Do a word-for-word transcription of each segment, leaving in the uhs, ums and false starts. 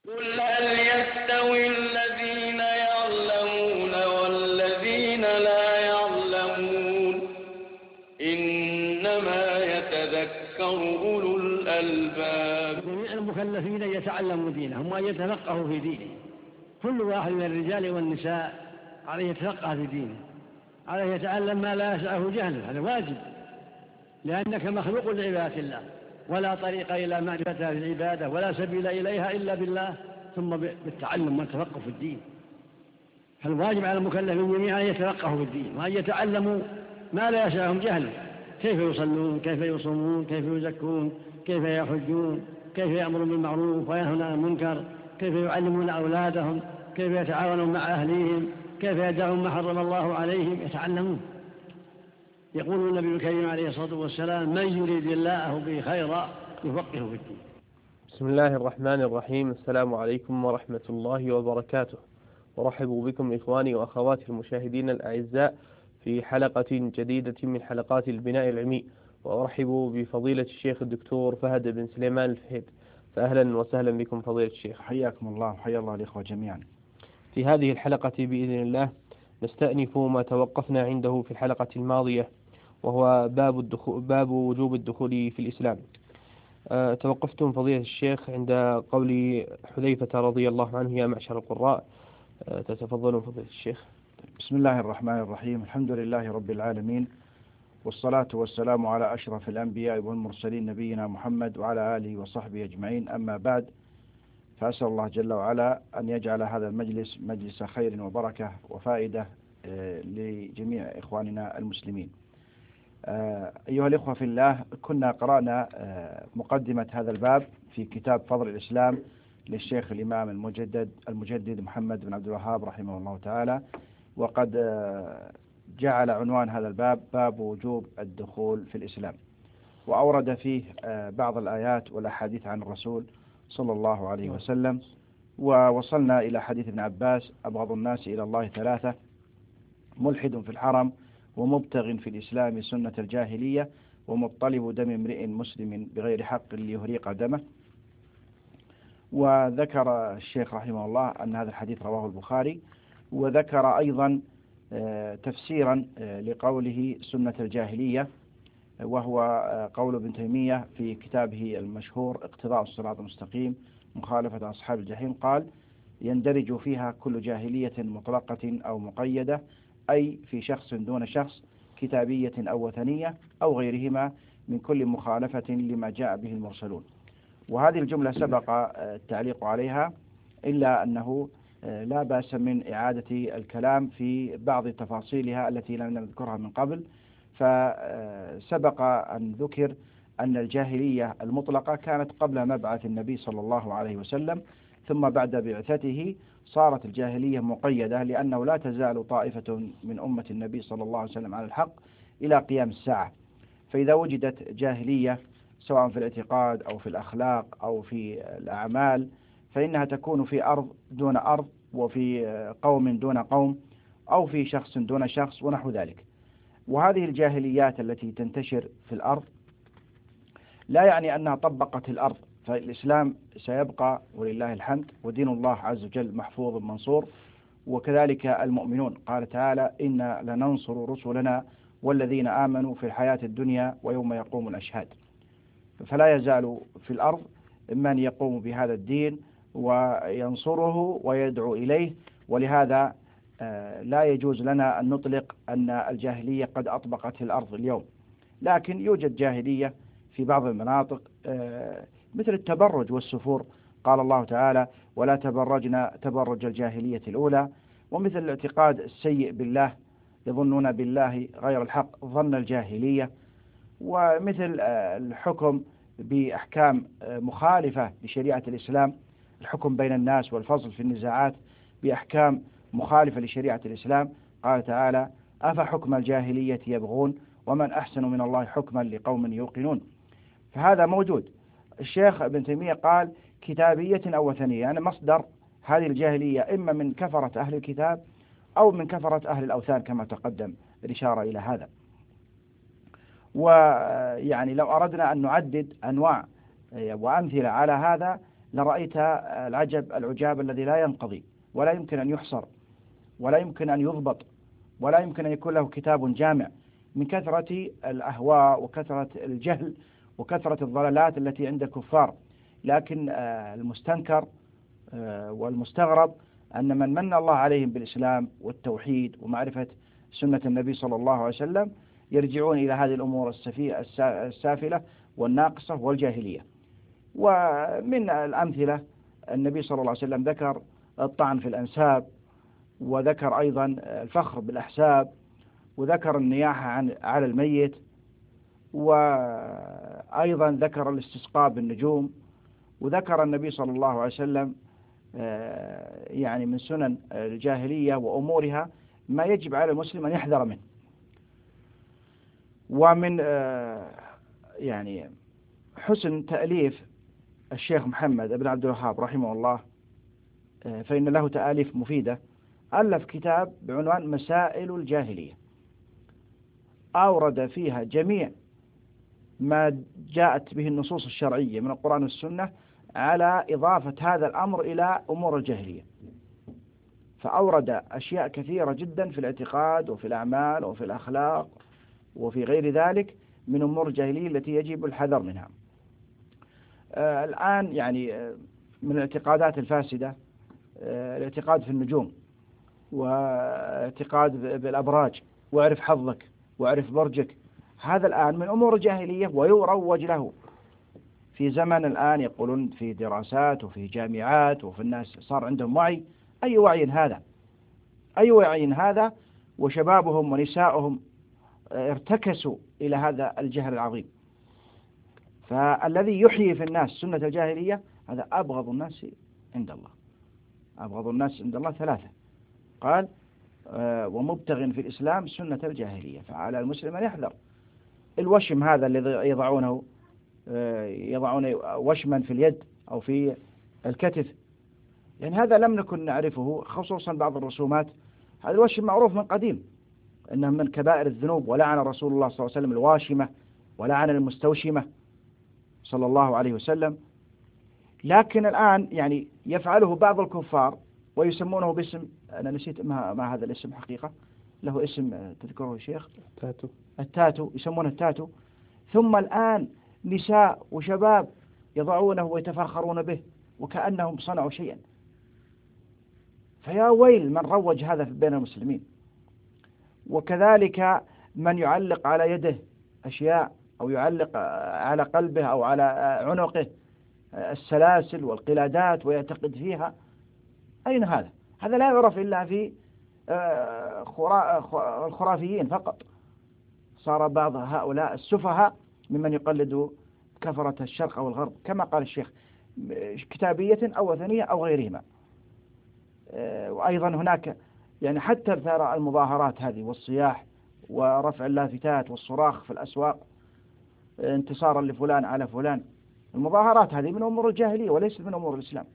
قل هل يستوي الذين يعلمون والذين لا يعلمون إنما يتذكر أولو الألباب. جميع المكلفين يتعلموا دينهم وأن يتفقهوا في دينهم. كل واحد من الرجال والنساء عليه يتفقه في دينه، عليه يتعلم ما لا يسعه جهله، هذا واجب، لأنك مخلوق لعبادة الله، ولا طريق إلى معرفتها في العبادة ولا سبيل إليها إلا بالله ثم بالتعلم والتفقه في الدين. فالواجب على المكلفين جميعا أن يتفقهوا في الدين وأن يتعلموا ما لا يسعهم جهله، كيف يصلون، كيف يصومون، كيف يزكون، كيف يحجون، كيف يأمرون بالمعروف وينهون عن المنكر، كيف يعلمون أولادهم، كيف يتعاونون مع أهليهم، كيف يدعون ما حرم الله عليهم، يتعلمون. يقول النبي الكريم عليه الصلاة والسلام: من يريد الله به خيرا يفقهه في الدين. بسم الله الرحمن الرحيم. السلام عليكم ورحمة الله وبركاته، ورحب بكم إخواني وأخواتي المشاهدين الأعزاء في حلقة جديدة من حلقات البناء العلمي، وأرحب بفضيلة الشيخ الدكتور فهد بن سليمان الفهيد. فأهلا وسهلا بكم فضيلة الشيخ. حياكم الله وحيا الله الإخوة جميعا. في هذه الحلقة بإذن الله نستأنف ما توقفنا عنده في الحلقة الماضية، وهو باب الدخول باب وجوب الدخول في الإسلام. أه توقفتم فضيلة الشيخ عند قول حذيفة رضي الله عنه: يا معشر القراء. أه تتفضلون فضيلة الشيخ. بسم الله الرحمن الرحيم. الحمد لله رب العالمين، والصلاة والسلام على أشرف الأنبياء والمرسلين نبينا محمد وعلى آله وصحبه أجمعين، أما بعد، فأسأل الله جل وعلا أن يجعل هذا المجلس مجلس خير وبركة وفائدة لجميع إخواننا المسلمين. أيها الإخوة في الله، كنا قرأنا مقدمة هذا الباب في كتاب فضل الإسلام للشيخ الإمام المجدد المجدد محمد بن عبد الوهاب رحمه الله تعالى، وقد جعل عنوان هذا الباب باب وجوب الدخول في الإسلام، وأورد فيه بعض الآيات والأحاديث عن الرسول صلى الله عليه وسلم. ووصلنا إلى حديث ابن عباس: أبغض الناس إلى الله ثلاثة: ملحد في الحرم، ومبتغ في الإسلام سنة الجاهلية، ومطلب دم امرئ مسلم بغير حق ليهريق دمه. وذكر الشيخ رحمه الله أن هذا الحديث رواه البخاري، وذكر أيضا تفسيرا لقوله سنة الجاهلية، وهو قول ابن تيمية في كتابه المشهور اقتضاء الصراط المستقيم مخالفة أصحاب الجحيم. قال: يندرج فيها كل جاهلية مطلقة أو مقيدة، أي في شخص دون شخص، كتابية أو وثنية أو غيرهما، من كل مخالفة لما جاء به المرسلون. وهذه الجملة سبق التعليق عليها، إلا أنه لا بأس من إعادة الكلام في بعض تفاصيلها التي لم نذكرها من قبل. فسبق أن ذكر أن الجاهلية المطلقة كانت قبل مبعث النبي صلى الله عليه وسلم، ثم بعد بعثته صارت الجاهلية مقيدة، لأنه لا تزال طائفة من أمة النبي صلى الله عليه وسلم على الحق إلى قيام الساعة. فإذا وجدت جاهلية سواء في الاعتقاد أو في الأخلاق أو في الأعمال، فإنها تكون في أرض دون أرض، وفي قوم دون قوم، أو في شخص دون شخص، ونحو ذلك. وهذه الجاهليات التي تنتشر في الأرض لا يعني أنها طبقت الأرض، فالإسلام سيبقى ولله الحمد، ودين الله عز وجل محفوظ منصور، وكذلك المؤمنون. قال تعالى: إنا لننصر رسلنا والذين آمنوا في الحياة الدنيا ويوم يقوم الأشهاد. فلا يزال في الأرض من يقوم بهذا الدين وينصره ويدعو إليه، ولهذا لا يجوز لنا أن نطلق أن الجاهلية قد أطبقت الأرض اليوم، لكن يوجد جاهلية في بعض المناطق مثل التبرج والسفور. قال الله تعالى: ولا تبرجنا تبرج الجاهلية الأولى. ومثل الاعتقاد السيء بالله، يظنون بالله غير الحق ظن الجاهلية. ومثل الحكم بأحكام مخالفة لشريعة الإسلام، الحكم بين الناس والفصل في النزاعات بأحكام مخالفة لشريعة الإسلام. قال تعالى: أفحكم الجاهلية يبغون ومن أحسن من الله حكما لقوم يوقنون. فهذا موجود. الشيخ ابن تيمية قال: كتابية أو وثنية، يعني مصدر هذه الجاهلية إما من كفرة أهل الكتاب أو من كفرة أهل الأوثان، كما تقدم الإشارة إلى هذا. ويعني لو أردنا أن نعدد أنواع وأمثلة على هذا لرأيت العجب العجاب الذي لا ينقضي ولا يمكن أن يحصر ولا يمكن أن يضبط ولا يمكن أن يكون له كتاب جامع من كثرة الأهواء وكثرة الجهل وكثرة الضلالات التي عند الكفار. لكن المستنكر والمستغرب أن من من الله عليهم بالإسلام والتوحيد ومعرفة سنة النبي صلى الله عليه وسلم يرجعون إلى هذه الأمور السافلة والناقصة والجاهلية. ومن الأمثلة النبي صلى الله عليه وسلم ذكر الطعن في الأنساب، وذكر أيضا الفخر بالأحساب، وذكر النياحة عن على الميت، وأيضا ذكر الاستسقاء بالنجوم، وذكر النبي صلى الله عليه وسلم يعني من سنن الجاهلية وأمورها ما يجب على المسلم أن يحذر منه. ومن يعني حسن تأليف الشيخ محمد بن عبد الوهاب رحمه الله، فإن له تأليف مفيدة، ألف كتاب بعنوان مسائل الجاهلية، أورد فيها جميع ما جاءت به النصوص الشرعية من القرآن والسنة على إضافة هذا الأمر إلى أمور الجاهلية، فأورد أشياء كثيرة جدا في الاعتقاد وفي الأعمال وفي الأخلاق وفي غير ذلك من أمور الجاهلية التي يجب الحذر منها. آه الآن يعني آه من الاعتقادات الفاسدة آه الاعتقاد في النجوم، واعتقاد بالأبراج، واعرف حظك واعرف برجك. هذا الآن من أمور الجاهلية ويروج له في زمن الآن، يقولون في دراسات وفي جامعات وفي الناس صار عندهم وعي. أي وعي هذا؟ أي وعي هذا؟ وشبابهم ونسائهم ارتكسوا إلى هذا الجهل العظيم. فالذي يحيي في الناس سنة الجاهلية هذا أبغض الناس عند الله. أبغض الناس عند الله ثلاثة، قال ومبتغ في الإسلام سنة الجاهلية. فعلى المسلم أن يحذر الوشم هذا الذي يضعونه يضعون وشما في اليد أو في الكتف، يعني هذا لم نكن نعرفه، خصوصا بعض الرسومات. هذا الوشم معروف من قديم أنه من كبائر الذنوب، ولعن رسول الله صلى الله عليه وسلم الواشمة ولعن المستوشمة صلى الله عليه وسلم. لكن الآن يعني يفعله بعض الكفار ويسمونه باسم، أنا نسيت ما, ما هذا الاسم حقيقة، له اسم تذكره الشيخ؟ التاتو. التاتو، يسمونه التاتو. ثم الآن نساء وشباب يضعونه ويتفاخرون به وكأنهم صنعوا شيئا. فيا ويل من روج هذا بين المسلمين. وكذلك من يعلق على يده أشياء أو يعلق على قلبه أو على عنقه السلاسل والقلادات ويعتقد فيها. أين هذا؟ هذا لا يعرف إلا في الخرافيين فقط. صار بعض هؤلاء السفهاء ممن يقلد كفرة الشرق أو الغرب كما قال الشيخ، كتابية أو وثنية أو غيرهما. وأيضا هناك يعني حتى ترى المظاهرات هذه والصياح ورفع اللافتات والصراخ في الأسواق انتصارا لفلان على فلان، المظاهرات هذه من أمور الجاهلية وليست من أمور الإسلام.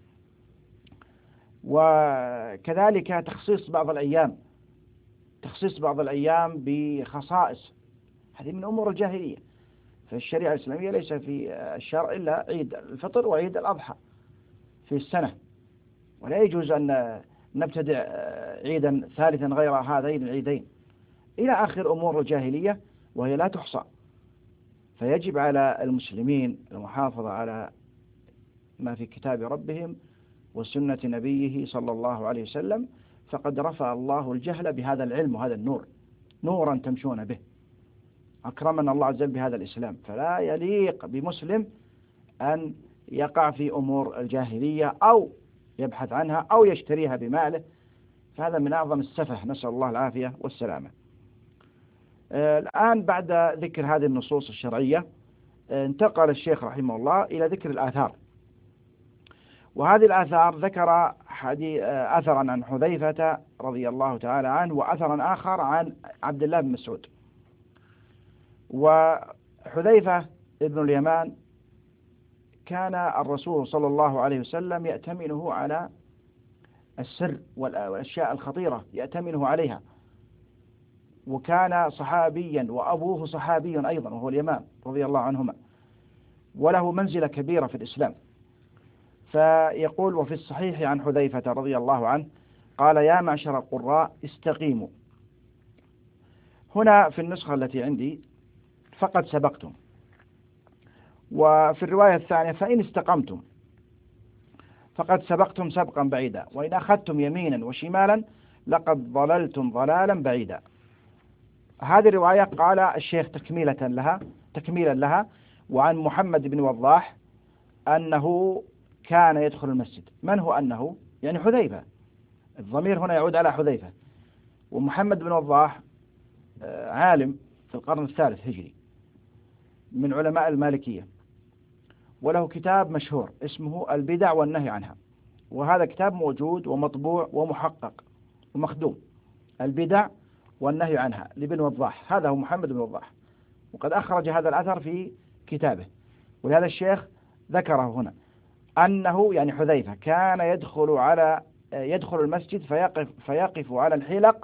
وكذلك تخصيص بعض الأيام تخصيص بعض الأيام بخصائص، هذه من أمور الجاهلية. فالشريعة الإسلامية ليس في الشرع إلا عيد الفطر وعيد الأضحى في السنة، ولا يجوز أن نبتدع عيدا ثالثا غير هذين العيدين إلى آخر أمور الجاهلية وهي لا تحصى. فيجب على المسلمين المحافظة على ما في كتاب ربهم وسنة نبيه صلى الله عليه وسلم، فقد رفع الله الجهل بهذا العلم وهذا النور، نورا تمشون به. أكرمنا الله عز وجل بهذا الإسلام، فلا يليق بمسلم أن يقع في أمور الجاهلية أو يبحث عنها أو يشتريها بماله، فهذا من أعظم السفه، نسأل الله العافية والسلامة. الآن بعد ذكر هذه النصوص الشرعية انتقل الشيخ رحمه الله إلى ذكر الآثار. وهذه الآثار ذكر حديث أثرا عن حذيفة رضي الله تعالى عنه، وأثرا آخر عن عبد الله بن مسعود. وحذيفة ابن اليمان كان الرسول صلى الله عليه وسلم يأتمنه على السر والأشياء الخطيرة، يأتمنه عليها، وكان صحابيا وأبوه صحابي أيضا وهو اليمان رضي الله عنهما، وله منزلة كبيرة في الإسلام. فيقول: وفي الصحيح عن حذيفة رضي الله عنه قال: يا معشر القراء استقيموا. هنا في النسخة التي عندي فقد سبقتم، وفي الرواية الثانية فإن استقمتم فقد سبقتم سبقا بعيدا، وإن أخذتم يمينا وشمالا لقد ضللتم ضلالا بعيدا. هذه الرواية قال الشيخ تكميلة لها تكميلا لها وعن محمد بن وضاح أنه كان يدخل المسجد. من هو أنه؟ يعني حذيفة، الضمير هنا يعود على حذيفة. ومحمد بن وضاح عالم في القرن الثالث هجري من علماء المالكية، وله كتاب مشهور اسمه البدع والنهي عنها، وهذا كتاب موجود ومطبوع ومحقق ومخدوم، البدع والنهي عنها لابن وضاح. هذا هو محمد بن وضاح، وقد أخرج هذا الأثر في كتابه. ولهذا الشيخ ذكره هنا أنه يعني حذيفة كان يدخل على يدخل المسجد فيقف فيقف على الحلق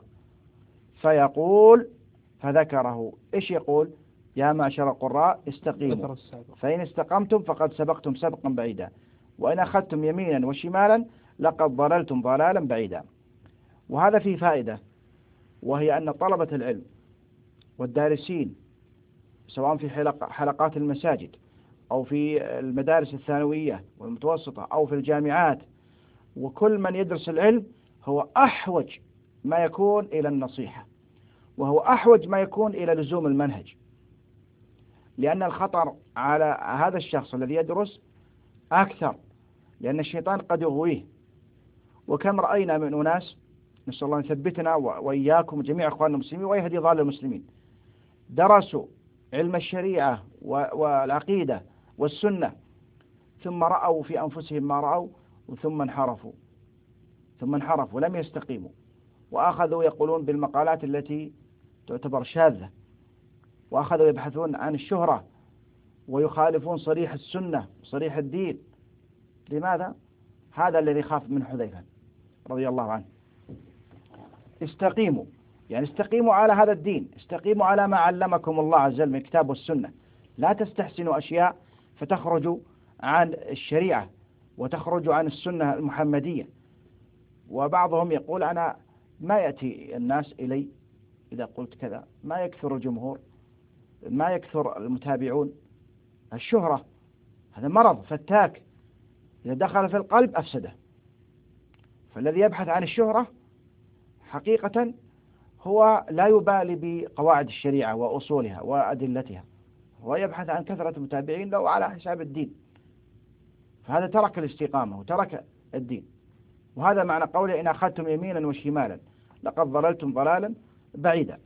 فيقول، فذكره إيش يقول؟ يا معشر القراء استقيموا، فإن استقمتم فقد سبقتم سبقا بعيدا، وإن أخذتم يمينا وشمالا لقد ضللتم ضلالا بعيدا. وهذا فيه فائدة، وهي أن طلبة العلم والدارسين سواء في حلق حلقات المساجد أو في المدارس الثانوية والمتوسطة أو في الجامعات، وكل من يدرس العلم هو أحوج ما يكون إلى النصيحة، وهو أحوج ما يكون إلى لزوم المنهج، لأن الخطر على هذا الشخص الذي يدرس أكثر، لأن الشيطان قد يغويه. وكم رأينا من أناس، نسأل الله أن يثبتنا وإياكم وجميع أخواننا المسلمين ويهدي ضال المسلمين، درسوا علم الشريعة والعقيدة والسنة ثم رأوا في أنفسهم ما رأوا ثم انحرفوا ثم انحرفوا ولم يستقيموا، وأخذوا يقولون بالمقالات التي تعتبر شاذة، وأخذوا يبحثون عن الشهرة ويخالفون صريح السنة وصريح الدين. لماذا؟ هذا الذي خاف من حذيفة رضي الله عنه. استقيموا، يعني استقيموا على هذا الدين، استقيموا على ما علمكم الله عز وجل من الكتاب والسنة، لا تستحسنوا أشياء فتخرجوا عن الشريعة وتخرجوا عن السنة المحمدية. وبعضهم يقول: أنا ما يأتي الناس إلي إذا قلت كذا، ما يكثر الجمهور، ما يكثر المتابعون، الشهرة هذا مرض فتاك، إذا دخل في القلب أفسده. فالذي يبحث عن الشهرة حقيقة هو لا يبالي بقواعد الشريعة وأصولها وأدلتها، هو يبحث عن كثرة المتابعين لو على حساب الدين، فهذا ترك الاستقامة وترك الدين. وهذا معنى قوله: إن أخذتم يمينا وشمالا لقد ضللتم ضلالا بعيدا.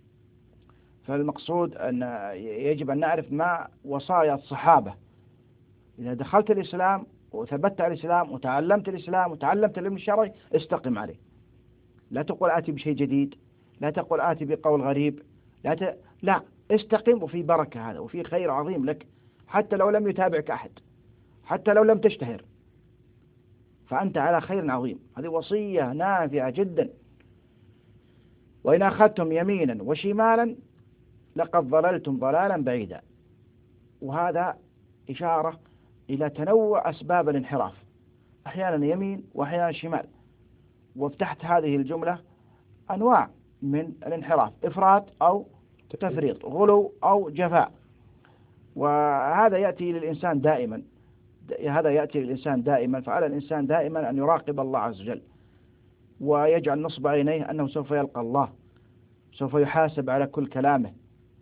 فالمقصود أن يجب أن نعرف ما وصايا الصحابة. إذا دخلت الإسلام وثبت الإسلام وتعلمت الإسلام وتعلمت العلم الشرعي استقم عليه، لا تقول آتي بشيء جديد، لا تقول آتي بقول غريب، لا ت... لا استقم، وفي بركة هذا وفي خير عظيم لك، حتى لو لم يتابعك أحد، حتى لو لم تشتهر، فأنت على خير عظيم. هذه وصية نافعة جدا. وإن أخذتم يمينا وشمالا لقد ضللتم ضلالا بعيدا. وهذا إشارة إلى تنوع أسباب الانحراف، أحيانا يمين وأحيانا شمال. وفتحت هذه الجملة أنواع من الانحراف: إفراط أو تفريط، غلو أو جفاء. وهذا يأتي للإنسان دائما هذا يأتي للإنسان دائما فعلى الإنسان دائما أن يراقب الله عز وجل، ويجعل نصب عينيه أنه سوف يلقى الله، سوف يحاسب على كل كلامه.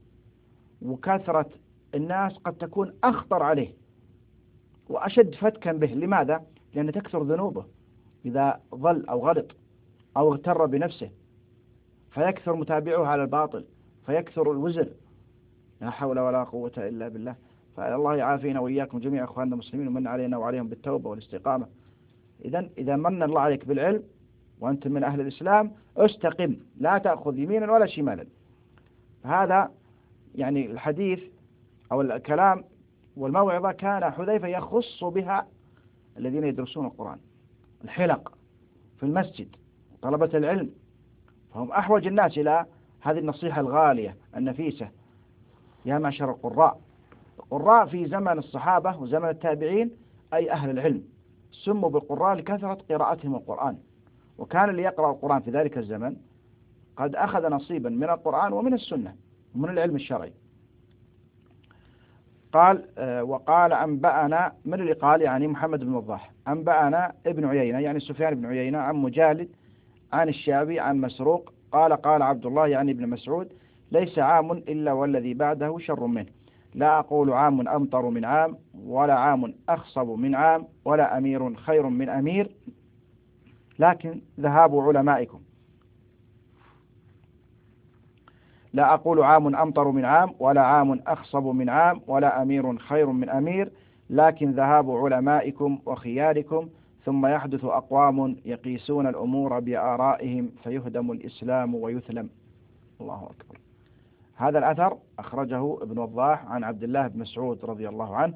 وكثرة الناس قد تكون أخطر عليه وأشد فتكا به. لماذا؟ لأن تكثر ذنوبه إذا ضل أو غلط أو اغتر بنفسه، فيكثر متابعه على الباطل، فيكثر الوزر. لا حول ولا قوة إلا بالله. فالله يعافينا وإياكم جميع أخواننا المسلمين ومن علينا وعليهم بالتوبة والاستقامة. إذن إذا من الله عليك بالعلم وأنت من أهل الإسلام استقم، لا تأخذ يمينا ولا شمالا. هذا يعني الحديث أو الكلام والموعظة كان حذيفة يخص بها الذين يدرسون القرآن، الحلق في المسجد، طلبة العلم، فهم أحوج الناس إلى هذه النصيحة الغالية النفيسة. يا معشر القراء، القراء في زمن الصحابة وزمن التابعين أي أهل العلم، سموا بالقراء لكثرة قراءتهم القرآن، وكان اللي يقرأ القرآن في ذلك الزمن قد أخذ نصيبا من القرآن ومن السنة ومن العلم الشرعي. قال وقال أنبأنا، من اللي قال؟ يعني محمد بن وضاح. أنبأنا ابن عيينة يعني سفيان بن عيينة عن مجالد عن الشعبي عن مسروق قال قال عبد الله يعني ابن مسعود ليس عام إلا والذي بعده شر منه، لا أقول عام أمطر من عام ولا عام أخصب من عام ولا أمير خير من أمير، لكن ذهاب علمائكم. لا أقول عام أمطر من عام ولا عام أخصب من عام ولا أمير خير من أمير، لكن ذهاب علمائكم وخياركم، ثم يحدث أقوام يقيسون الأمور بآرائهم فيهدم الإسلام ويثلم. الله أكبر. هذا الأثر أخرجه ابن وضاح عن عبد الله بن مسعود رضي الله عنه،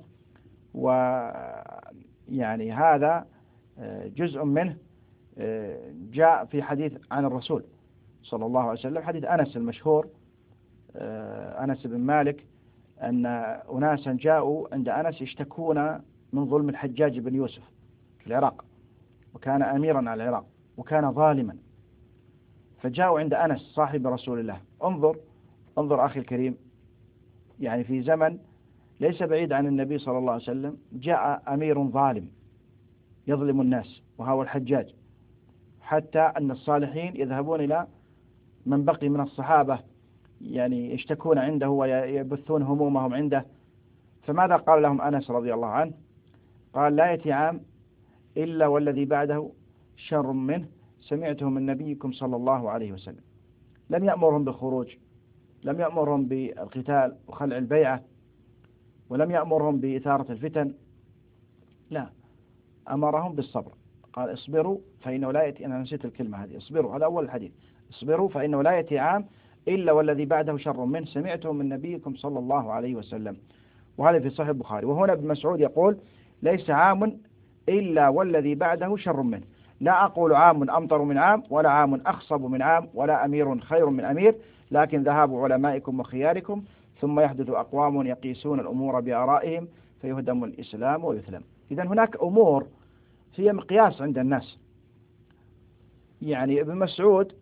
ويعني هذا جزء منه جاء في حديث عن الرسول صلى الله عليه وسلم، حديث أنس المشهور، أنس بن مالك، أن أناسا جاءوا عند أنس يشتكون من ظلم الحجاج بن يوسف في العراق، وكان أميرا على العراق وكان ظالما، فجاءوا عند أنس صاحب رسول الله. انظر انظر أخي الكريم، يعني في زمن ليس بعيد عن النبي صلى الله عليه وسلم جاء أمير ظالم يظلم الناس وهو الحجاج، حتى أن الصالحين يذهبون إلى من بقي من الصحابة يعني يشتكون عنده ويبثون همومهم عنده. فماذا قال لهم أنس رضي الله عنه؟ قال لا يأتي عام إلا والذي بعده شر منه، سمعته من نبيكم صلى الله عليه وسلم. لم يأمرهم بالخروج، لم يأمرهم بالقتال وخلع البيعة، ولم يأمرهم بإثارة الفتن، لا، أمرهم بالصبر. قال اصبروا فإنه لا يأتي، أنا نسيت الكلمة هذه، اصبروا، هذا أول الحديث، اصبروا فإنه لا يأتي عام إلا والذي بعده شر منه، سمعته من نبيكم صلى الله عليه وسلم. وهذا في صحيح البخاري. وهنا ابن مسعود يقول ليس عام إلا والذي بعده شر منه، لا أقول عام أمطر من عام ولا عام أخصب من عام ولا أمير خير من أمير، لكن ذهاب علمائكم وخياركم، ثم يحدث أقوام يقيسون الأمور بآرائهم فيهدم الإسلام ويثلم. إذن هناك أمور هي مقياس عند الناس. يعني ابن مسعود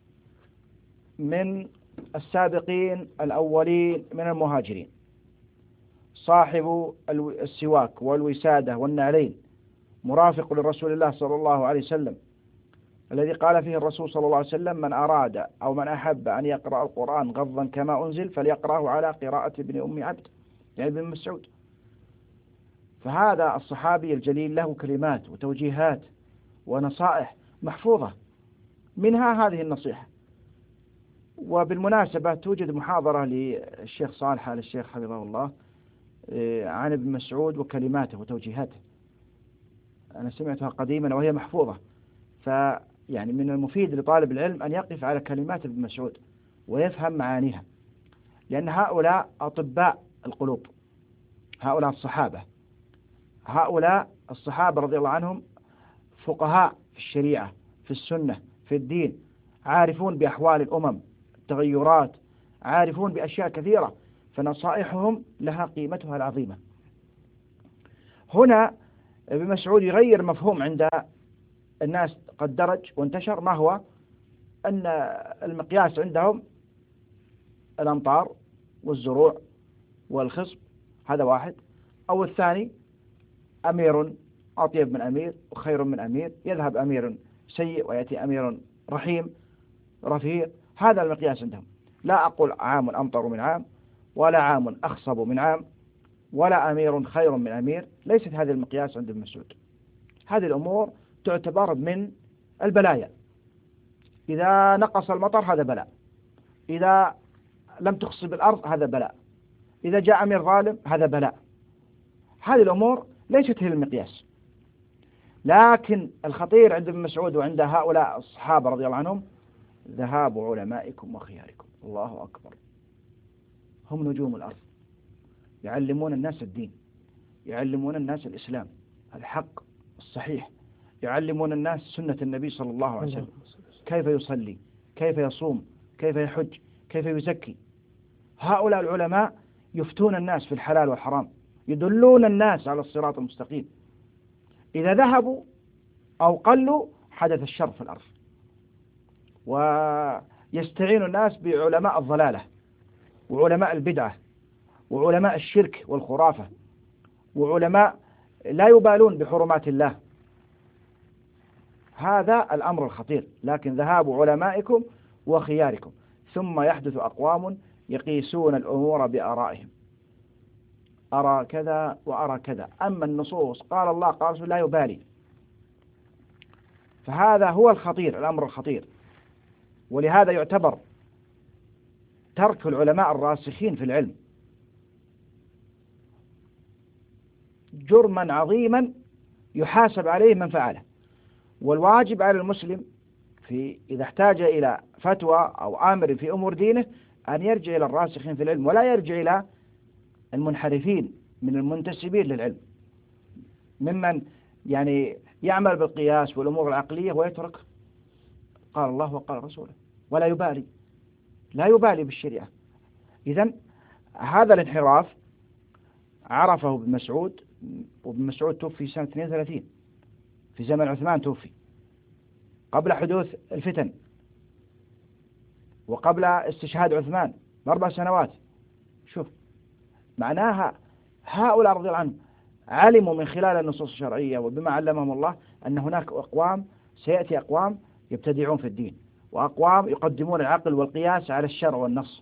من السابقين الأولين من المهاجرين، صاحب السواك والوسادة والنعلين، مرافق لرسول الله صلى الله عليه وسلم، الذي قال فيه الرسول صلى الله عليه وسلم من أراد أو من أحب أن يقرأ القرآن غضا كما أنزل فليقرأه على قراءة ابن أم عبد، يعني ابن مسعود. فهذا الصحابي الجليل له كلمات وتوجيهات ونصائح محفوظة، منها هذه النصيحة. وبالمناسبة توجد محاضرة للشيخ صالح آل الشيخ حفظه الله عن ابن مسعود وكلماته وتوجيهاته، أنا سمعتها قديما وهي محفوظة. فيعني من المفيد لطالب العلم أن يقف على كلمات ابن مسعود ويفهم معانيها، لأن هؤلاء أطباء القلوب، هؤلاء الصحابة، هؤلاء الصحابة رضي الله عنهم فقهاء في الشريعة في السنة في الدين، عارفون بأحوال الأمم التغيرات، عارفون بأشياء كثيرة، فنصائحهم لها قيمتها العظيمة. هنا ابن مسعود يغير مفهوم عند الناس قد درج وانتشر، ما هو أن المقياس عندهم الأمطار والزروع والخصب، هذا واحد، أو الثاني أمير أطيب من أمير وخير من أمير، يذهب أمير سيء ويأتي أمير رحيم رفيق، هذا المقياس عندهم. لا أقول عام أمطر من عام ولا عام أخصب من عام ولا أمير خير من أمير، ليست هذه المقياس عند ابن مسعود. هذه الأمور تعتبر من البلايا، إذا نقص المطر هذا بلاء، إذا لم تخصب الأرض هذا بلاء، إذا جاء أمير ظالم هذا بلاء. هذه الأمور ليست هي المقياس. لكن الخطير عند ابن مسعود وعند هؤلاء الصحابة رضي الله عنهم ذهاب علمائكم وخياركم. الله أكبر، هم نجوم الأرض، يعلمون الناس الدين، يعلمون الناس الإسلام الحق الصحيح، يعلمون الناس سنة النبي صلى الله عليه وسلم، كيف يصلي، كيف يصوم، كيف يحج، كيف يزكي. هؤلاء العلماء يفتون الناس في الحلال والحرام، يدلون الناس على الصراط المستقيم. إذا ذهبوا أو قلوا حدث الشر في الأرض، ويستعين الناس بعلماء الضلالة وعلماء البدعة وعلماء الشرك والخرافة وعلماء لا يبالون بحرمات الله. هذا الأمر الخطير. لكن ذهاب علمائكم وخياركم، ثم يحدث أقوام يقيسون الأمور بآرائهم، أرى كذا وأرى كذا، أما النصوص قال الله قال رسول لا يبالي. فهذا هو الخطير، الأمر الخطير. ولهذا يعتبر ترك العلماء الراسخين في العلم جرما عظيما يحاسب عليه من فعله. والواجب على المسلم في إذا احتاج إلى فتوى أو آمر في أمور دينه أن يرجع إلى الراسخين في العلم، ولا يرجع إلى المنحرفين من المنتسبين للعلم، ممن يعني يعمل بالقياس والأمور العقلية ويترك قال الله وقال رسوله ولا يبالي، لا يبالي بالشريعة. إذن هذا الانحراف عرفه ابن مسعود، وابن مسعود توفي سنة اثنين وثلاثين في زمن عثمان، توفي قبل حدوث الفتن وقبل استشهاد عثمان بأربع سنوات. شوف معناها هؤلاء رضي الله عنهم علموا من خلال النصوص الشرعية وبما علمهم الله أن هناك أقوام سيأتي أقوام يبتدعون في الدين، وأقوام يقدمون العقل والقياس على الشرع والنص،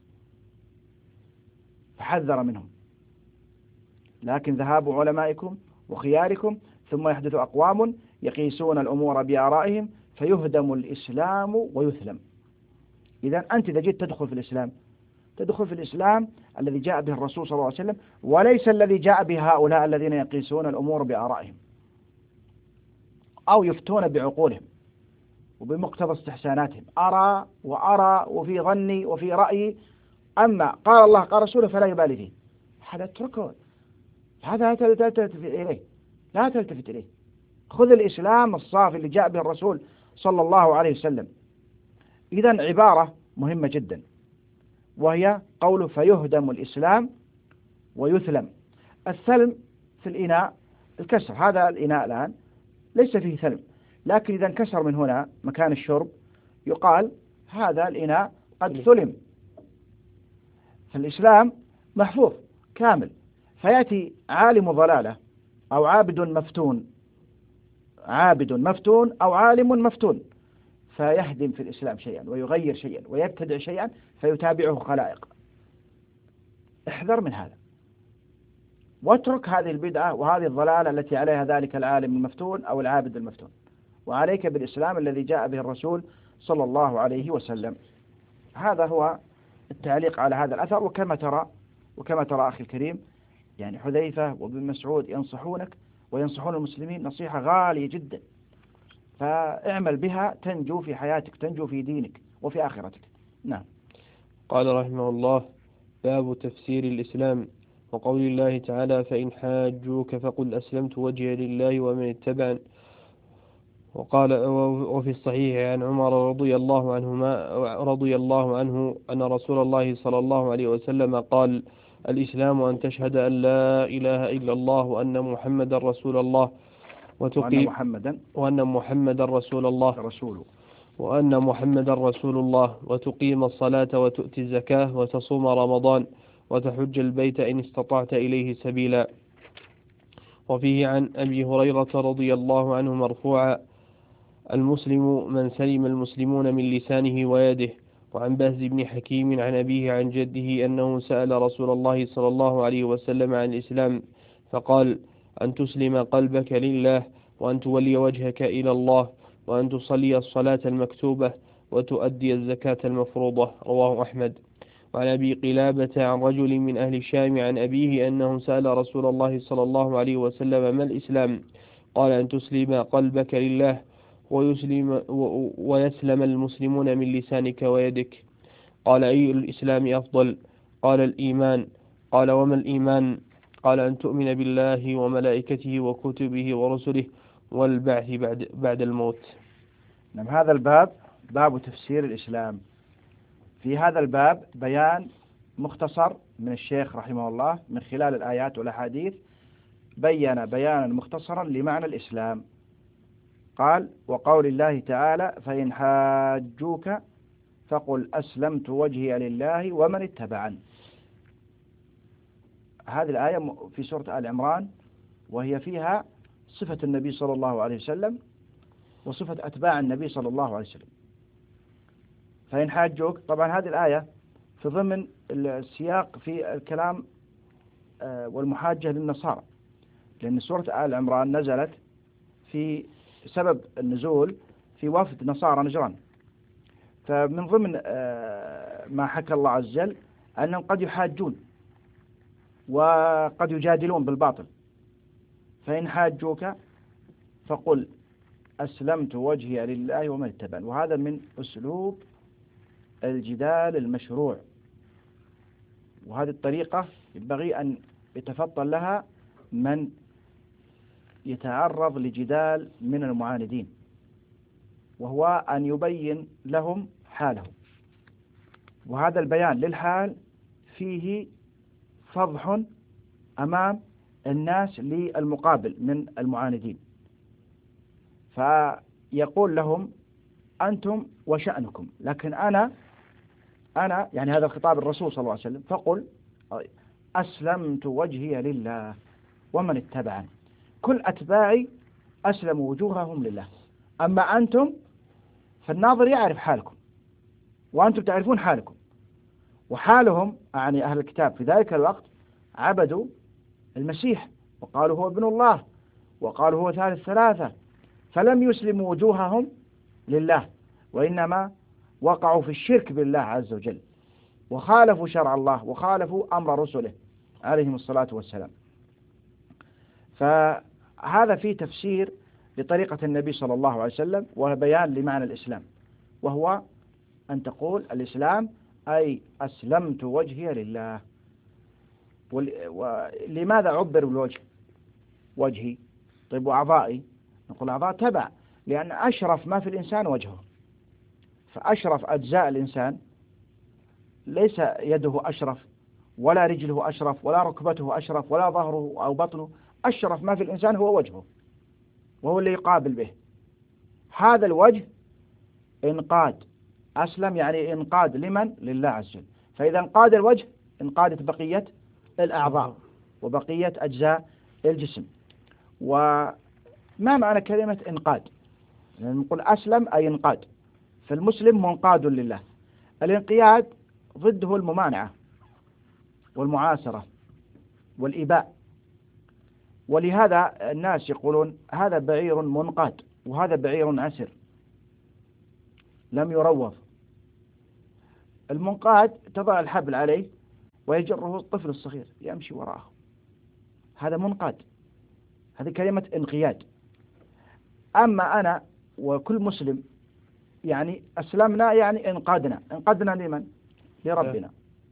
فحذر منهم. لكن ذهاب علمائكم وخياركم ثم يحدث أقوام يقيسون الأمور بآرائهم فيهدم الإسلام ويثلم. إذا أنت إذا جيت تدخل في الإسلام تدخل في الإسلام الذي جاء به الرسول صلى الله عليه وسلم، وليس الذي جاء به هؤلاء الذين يقيسون الأمور بآرائهم أو يفتون بعقولهم وبمقتضى استحساناتهم، أرى وأرى وفي ظني وفي رأيي، أما قال الله قال رسوله فلا يبالي فيه. هذا اتركه، هذا لا تلتفت إليه، لا تلتفت إليه. خذ الإسلام الصافي اللي جاء به الرسول صلى الله عليه وسلم. إذن عبارة مهمة جدا، وهي قوله فيهدم الإسلام ويثلم. الثلم في الإناء الكسر، هذا الإناء الآن ليس فيه ثلم، لكن إذا انكسر من هنا مكان الشرب يقال هذا الإناء قد ثلم. فالإسلام محفوظ كامل، فيأتي عالم ضلالة أو عابد مفتون، عابد مفتون أو عالم مفتون، فيهدم في الإسلام شيئا ويغير شيئا ويبتدع شيئا فيتابعه خلائق. احذر من هذا، واترك هذه البدعة وهذه الضلالة التي عليها ذلك العالم المفتون أو العابد المفتون، وعليك بالإسلام الذي جاء به الرسول صلى الله عليه وسلم. هذا هو التعليق على هذا الأثر. وكما ترى وكما ترى أخي الكريم، يعني حذيفة وابن مسعود ينصحونك وينصحون المسلمين نصيحة غالية جدا، فاعمل بها تنجو في حياتك، تنجو في دينك وفي آخرتك. نعم. قال رحمه الله: باب تفسير الإسلام وقول الله تعالى: فإن حاجوك فقل أسلمت وجهي لله ومن اتبعني. وقال وفي الصحيح عن عمر رضي الله عنهما رضي الله عنه أن رسول الله صلى الله عليه وسلم قال: الإسلام أن تشهد أن لا إله إلا الله وأن محمدا رسول الله وتقيم محمدا وأن محمدا رسول الله رسوله وأن محمدا رسول الله وتقيم الصلاة وتؤتي الزكاة وتصوم رمضان وتحج البيت إن استطعت إليه سبيلا. وفيه عن أبي هريرة رضي الله عنه مرفوعا: المسلم من سلم المسلمون من لسانه ويده. وعن بهز بن حكيم عن أبيه عن جده أنه سأل رسول الله صلى الله عليه وسلم عن الإسلام فقال: أن تسلم قلبك لله، وأن تولي وجهك إلى الله، وأن تصلي الصلاة المكتوبة، وتؤدي الزكاة المفروضة. رواه أحمد. وعن أبي قلابة عن رجل من أهل الشام عن أبيه أنه سأل رسول الله صلى الله عليه وسلم: ما الإسلام؟ قال: أن تسلم قلبك لله ويسلم ويسلم المسلمون من لسانك ويدك. قال: أي الإسلام أفضل؟ قال: الإيمان. قال: وما الإيمان؟ قال: أن تؤمن بالله وملائكته وكتبه ورسله والبعث بعد, بعد الموت. نعم. هذا الباب باب تفسير الإسلام. في هذا الباب بيان مختصر من الشيخ رحمه الله من خلال الآيات والأحاديث بين بيانا مختصرا لمعنى الإسلام. قال: وقول الله تعالى: فإن حاجوك فقل أسلمت وجهي لله ومن اتبعني. هذه الآية في سورة آل عمران، وهي فيها صفة النبي صلى الله عليه وسلم وصفة أتباع النبي صلى الله عليه وسلم. فإن حاجوك، طبعا هذه الآية في ضمن السياق في الكلام والمحاجة للنصارى، لأن سورة آل عمران نزلت في سبب النزول في وفد نصارى نجران. فمن ضمن ما حكى الله عز وجل أنهم قد يحاجون وقد يجادلون بالباطل. فإن حاجوك فقل أسلمت وجهي لله ومن اتبعني. وهذا من أسلوب الجدال المشروع، وهذه الطريقة ينبغي أن يتفضل لها من يتعرض لجدال من المعاندين، وهو أن يبين لهم حالهم. وهذا البيان للحال فيه فضح أمام الناس للمقابل من المعاندين، فيقول لهم: أنتم وشأنكم، لكن أنا أنا يعني هذا الخطاب الرسول صلى الله عليه وسلم، فقل أسلمت وجهي لله ومن اتبعني. كل أتباعي أسلموا وجوههم لله، أما أنتم فالناظر يعرف حالكم وأنتم تعرفون حالكم. وحالهم يعني أهل الكتاب في ذلك الوقت عبدوا المسيح وقالوا هو ابن الله وقالوا هو ثالث ثلاثة، فلم يسلموا وجوههم لله، وإنما وقعوا في الشرك بالله عز وجل، وخالفوا شرع الله وخالفوا أمر رسله عليهم الصلاة والسلام. فهذا فيه تفسير لطريقة النبي صلى الله عليه وسلم وبيان لمعنى الإسلام، وهو أن تقول الإسلام أي أسلمت وجهي لله. ولماذا عبر بالوجه؟ وجهي، طيب وأعضائي؟ نقول أعضاء تبع، لأن أشرف ما في الإنسان وجهه، فأشرف أجزاء الإنسان ليس يده أشرف ولا رجله أشرف ولا ركبته أشرف ولا ظهره أو بطنه، أشرف ما في الإنسان هو وجهه، وهو اللي يقابل به. هذا الوجه انقاد، أسلم يعني انقاد لمن؟ لله عز وجل. فإذا انقاد الوجه انقادت بقية الأعضاء وبقية أجزاء الجسم. وما معنى كلمة انقاد؟ يعني نقول أسلم أي انقاد، فالمسلم منقاد لله. الانقياد ضده الممانعة والمعاسرة والإباء، ولهذا الناس يقولون هذا بعير منقاد وهذا بعير عسر لم يروض. المنقاد تضع الحبل عليه ويجره الطفل الصغير يمشي وراءه، هذا منقاد، هذه كلمة انقياد. أما أنا وكل مسلم يعني أسلمنا يعني انقادنا، انقادنا لمن؟ لربنا.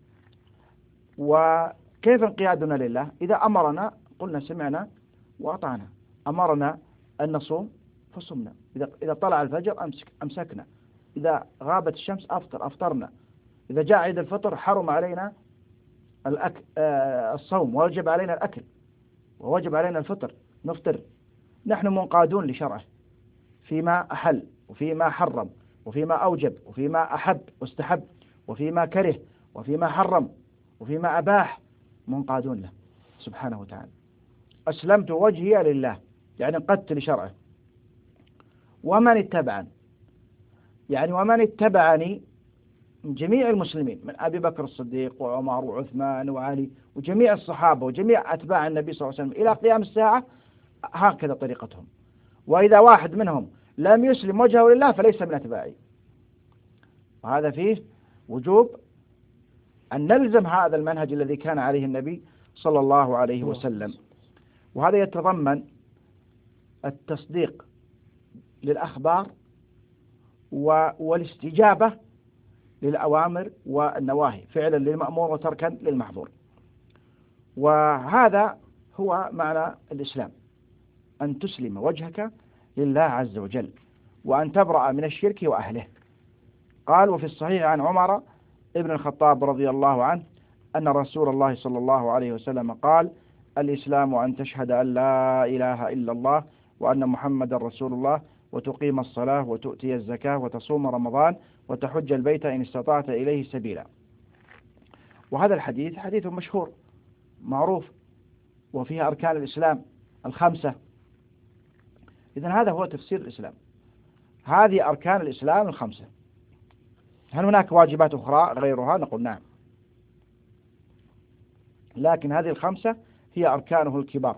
وكيف انقيادنا لله؟ إذا أمرنا قلنا سمعنا وأطعنا، أمرنا أن نصوم فصمنا، إذا إذا طلع الفجر أمسك أمسكنا، إذا غابت الشمس أفطر أفطرنا، إذا جاء عيد الفطر حرم علينا الأكل آه الصوم ووجب علينا الأكل ووجب علينا الفطر نفطر. نحن منقادون لشرعه فيما أحل وفيما حرم وفيما أوجب وفيما أحب واستحب وفيما كره وفيما حرم وفيما أباح، منقادون له سبحانه وتعالى. أسلمت وجهي لله يعني انقدت لشرعه. ومن اتبعني يعني ومن اتبعني من جميع المسلمين، من أبي بكر الصديق وعمر وعثمان وعلي وجميع الصحابة وجميع أتباع النبي صلى الله عليه وسلم إلى قيام الساعة، هكذا طريقتهم. وإذا واحد منهم لم يسلم وجهه لله فليس من أتباعي. وهذا فيه وجوب أن نلزم هذا المنهج الذي كان عليه النبي صلى الله عليه وسلم. وهذا يتضمن التصديق للأخبار والاستجابة للأوامر والنواهي، فعلا للمأمور وتركا للمحظور. وهذا هو معنى الإسلام، أن تسلم وجهك لله عز وجل وأن تبرأ من الشرك وأهله. قال: وفي الصحيح عن عمر ابن الخطاب رضي الله عنه أن رسول الله صلى الله عليه وسلم قال: الإسلام أن تشهد أن لا إله إلا الله وأن محمد رسول الله وتقيم الصلاة وتؤتي الزكاة وتصوم رمضان وتحج البيت إن استطعت إليه سبيلا. وهذا الحديث حديث مشهور معروف وفيه أركان الإسلام الخمسة. إذن هذا هو تفسير الإسلام، هذه أركان الإسلام الخمسة. هل هناك واجبات أخرى غيرها؟ نقول نعم، لكن هذه الخمسة هي أركانه الكبار.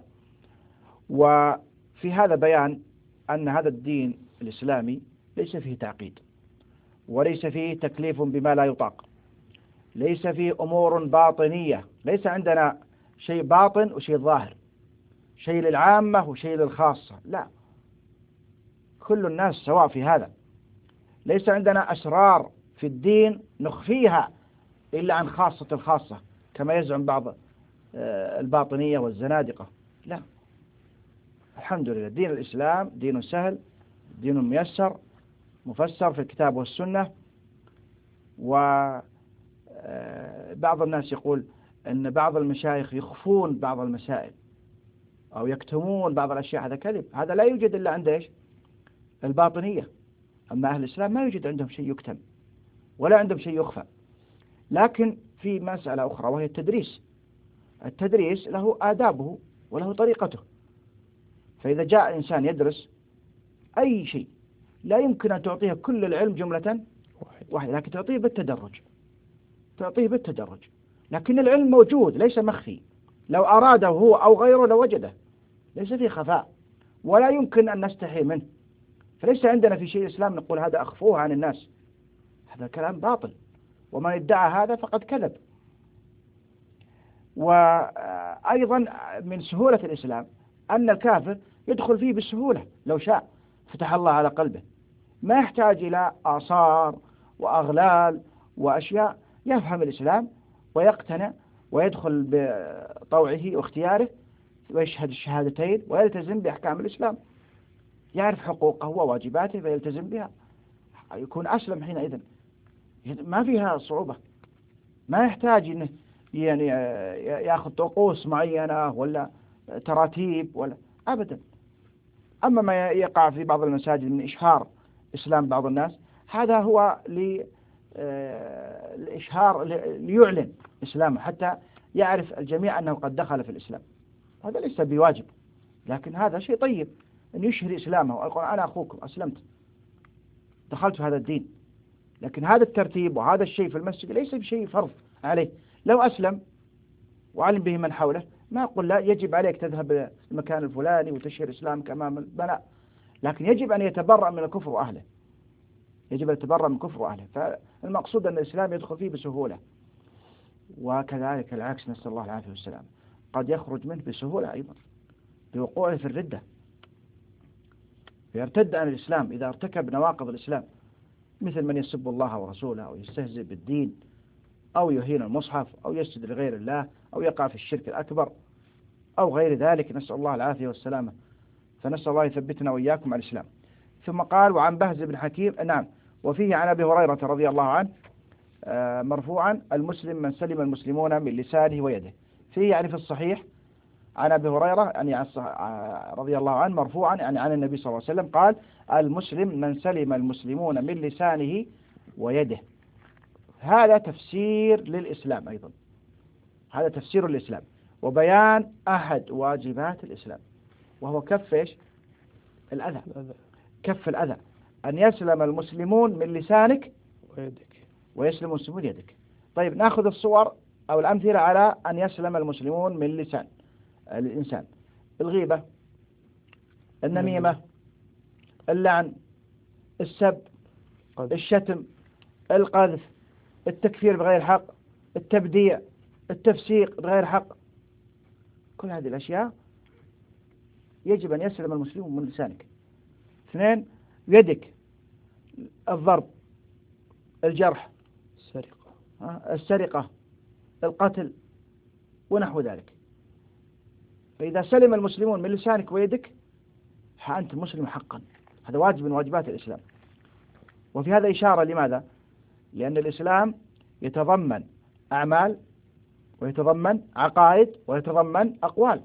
وفي هذا بيان أن هذا الدين الإسلامي ليس فيه تعقيد، وليس فيه تكليف بما لا يطاق، ليس فيه أمور باطنية، ليس عندنا شيء باطن وشيء ظاهر، شيء للعامة وشيء للخاصة، لا، كل الناس سواء في هذا. ليس عندنا أسرار في الدين نخفيها إلا عن خاصة الخاصة كما يزعم بعض الباطنية والزنادقة، لا، الحمد لله دين الإسلام دين سهل، دين ميسر مفسر في الكتاب والسنة. وبعض الناس يقول أن بعض المشايخ يخفون بعض المسائل أو يكتمون بعض الأشياء، هذا كذب، هذا لا يوجد إلا عند إيش؟ الباطنية. أما أهل الإسلام ما يوجد عندهم شيء يكتم ولا عندهم شيء يخفى. لكن في مسألة أخرى وهي التدريس. التدريس له آدابه وله طريقته. فإذا جاء إنسان يدرس أي شيء لا يمكن أن تعطيه كل العلم جملة واحدة، لكن تعطيه بالتدرج، تعطيه بالتدرج. لكن العلم موجود ليس مخفي، لو أراده هو أو غيره لوجده، ليس فيه خفاء ولا يمكن أن نستحي منه. فليس عندنا في شيء الإسلام نقول هذا أخفوه عن الناس، هذا كلام باطل، ومن ادعى هذا فقد كذب. وأيضا من سهولة الإسلام أن الكافر يدخل فيه بسهولة لو شاء، فتح الله على قلبه، ما يحتاج إلى آثار وأغلال وأشياء، يفهم الإسلام ويقتنع ويدخل بطوعه واختياره ويشهد الشهادتين ويلتزم بأحكام الإسلام، يعرف حقوقه وواجباته فيلتزم بها، يكون أسلم حينئذ، ما فيها صعوبة، ما يحتاج إنه يعني يأخذ طقوس معينة ولا تراتيب ولا أبدا. أما ما يقع في بعض المساجد من إشهار إسلام بعض الناس، هذا هو للإشهار ليعلن إسلامه حتى يعرف الجميع أنه قد دخل في الإسلام، هذا ليس بواجب، لكن هذا شيء طيب أن يشهر إسلامه ويقول أنا أخوكم أسلمت دخلت في هذا الدين. لكن هذا الترتيب وهذا الشيء في المسجد ليس بشيء فرض عليه، لو أسلم وعلم به من حوله ما أقول لا يجب عليك تذهب المكان الفلاني وتشهر إسلامك أمام البناء، لكن يجب أن يتبرأ من الكفر وأهله، يجب أن يتبرأ من الكفر وأهله. فالمقصود أن الإسلام يدخل فيه بسهولة، وكذلك العكس نسأل الله العافية والسلام، قد يخرج منه بسهولة أيضا بوقوعه في الردة، فيرتد عن الإسلام إذا ارتكب نواقض الإسلام، مثل من يسب الله ورسوله أو يستهزئ بالدين أو يهين المصحف أو يسجد لغير الله أو يقع في الشرك الأكبر أو غير ذلك، نسأل الله العافية والسلامة. فنسأل الله يثبتنا وإياكم على الإسلام. ثم قال وعن بهز بن حكيم، نعم، وفيه عن أبي هريرة رضي الله عنه مرفوعا المسلم من سلم المسلمون من لسانه ويده. فيه يعني في الصحيح عن أبي هريرة يعني رضي الله عنه مرفوعا يعني عن النبي صلى الله عليه وسلم قال المسلم من سلم المسلمون من لسانه ويده. هذا تفسير للإسلام أيضا، هذا تفسير الإسلام وبيان أحد واجبات الإسلام، وهو كف إيش؟ الأذى، كف الأذى، أن يسلم المسلمون من لسانك ويدك ويسلم المسلمون يدك. طيب نأخذ الصور أو الأمثلة على أن يسلم المسلمون من لسان الإنسان: الغيبة، النميمة، اللعن، السب، الشتم، القذف، التكفير بغير حق، التبديع، التفسيق بغير حق، كل هذه الأشياء يجب أن يسلم المسلمون من لسانك. اثنين، يدك، الضرب، الجرح، السرقة السرقة، القتل ونحو ذلك. فإذا سلم المسلمون من لسانك ويدك فأنت مسلم حقا، هذا واجب من واجبات الإسلام. وفي هذا إشارة لماذا؟ لأن الإسلام يتضمن أعمال ويتضمن عقائد ويتضمن أقوال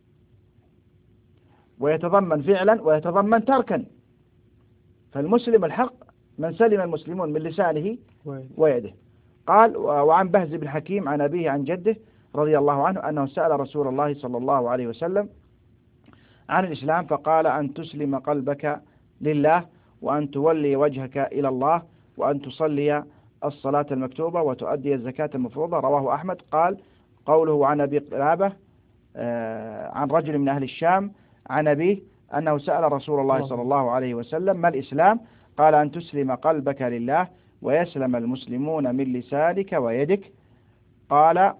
ويتضمن فعلا ويتضمن تركا. فالمسلم الحق من سلم المسلمون من لسانه ويده. قال وعن بهز بن حكيم عن أبيه عن جده رضي الله عنه أنه سأل رسول الله صلى الله عليه وسلم عن الإسلام فقال أن تسلم قلبك لله وأن تولي وجهك إلى الله وأن تصلي الصلاة المكتوبة وتؤدي الزكاة المفروضة. رواه أحمد. قال قوله عن أبي قلابة عن رجل من أهل الشام عن أبيه أنه سأل رسول الله صلى الله عليه وسلم ما الإسلام؟ قال أن تسلم قلبك لله ويسلم المسلمون من لسانك ويدك. قال